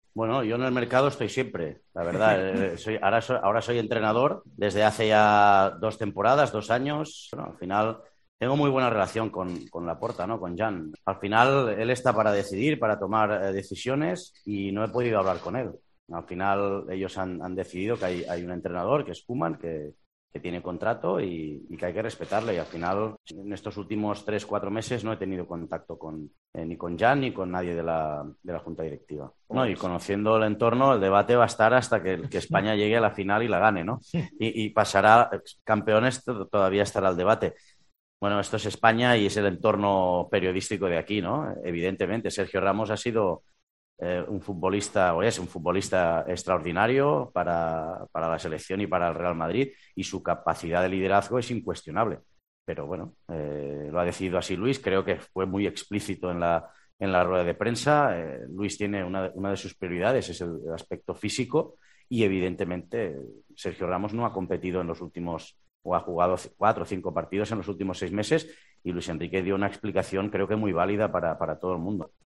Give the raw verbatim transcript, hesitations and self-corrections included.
Bueno, yo en el mercado estoy siempre, la verdad. Eh, soy, ahora, soy, ahora soy entrenador desde hace ya dos temporadas, dos años. Bueno, al final tengo muy buena relación con, con Laporta, ¿no? Con Jan. Al final él está para decidir, para tomar eh, decisiones y no he podido hablar con él. Al final ellos han, han decidido que hay, hay un entrenador, que es Koeman, que, que tiene contrato y, y que hay que respetarle. Y al final, en estos últimos tres, cuatro meses no he tenido contacto con, eh, ni con Jan ni con nadie de la, de la Junta Directiva. No, y Pues, conociendo el entorno, el debate va a estar hasta que, que España llegue a la final y la gane, ¿no? Y, y pasará, campeones, todavía estará el debate. Bueno, esto es España y es el entorno periodístico de aquí, ¿no? Evidentemente, Sergio Ramos ha sido eh, un futbolista, o es un futbolista extraordinario para, para la selección y para el Real Madrid, y su capacidad de liderazgo es incuestionable. Pero bueno, eh, lo ha decidido así Luis, creo que fue muy explícito en la, en la rueda de prensa. Eh, Luis tiene una, una de sus prioridades, es el, el aspecto físico, y evidentemente Sergio Ramos no ha competido en los últimos, o ha jugado cuatro o cinco partidos en los últimos seis meses, y Luis Enrique dio una explicación creo que muy válida para, para todo el mundo.